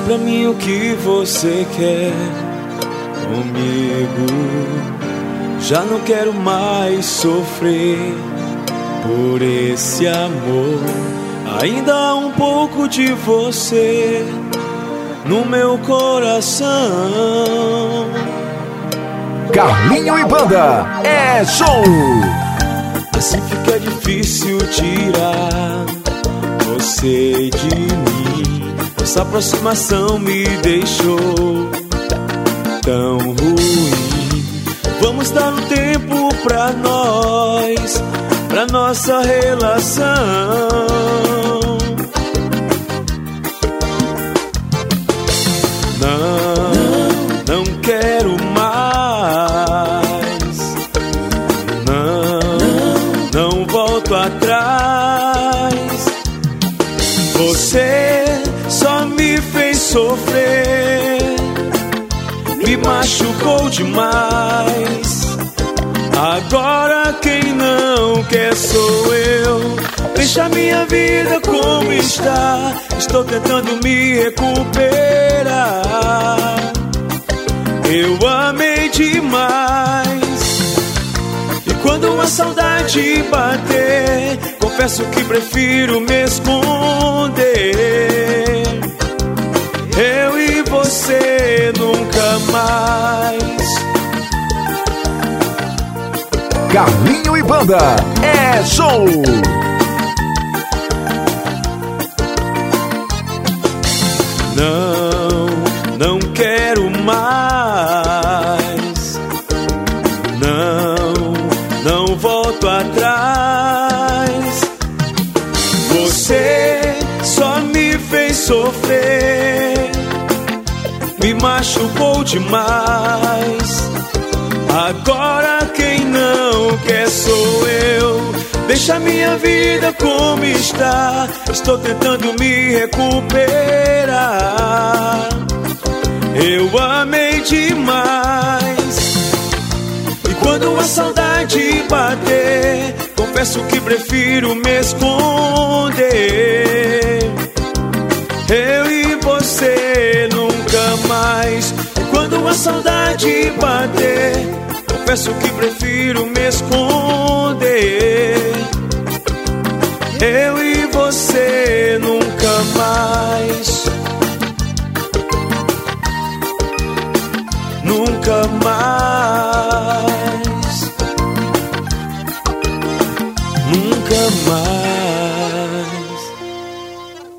pra mim o que você quer comigo. Já não quero mais sofrer por esse amor. Ainda há um pouco de você no meu coração. Carlinho e Banda é show! Assim fica difícil tirar você de mim. Essa aproximação me deixou tão ruim. Vamos dar um tempo pra nós, pra nossa relação. Não quero mais. Não volto atrás. Você só me fez sofrer, me machucou demais. Agora quem não quer sou eu. Deixa minha vida como está. Estou tentando me recuperar. Eu amei demais. E quando a saudade bater, confesso que prefiro me esconder. Eu e você nunca mais. Carlinho e Banda é show! Não quero mais. Não volto atrás. Você só me fez sofrer, me machucou demais. Agora quem não quer sou eu. Deixa minha vida como está. Estou tentando me recuperar. Eu amei demais. E quando a saudade bater, confesso que prefiro me esconder. Eu e você nunca mais. E quando a saudade bater, confesso que prefiro me esconder. Eu e você nunca mais. Nunca mais. Nunca mais.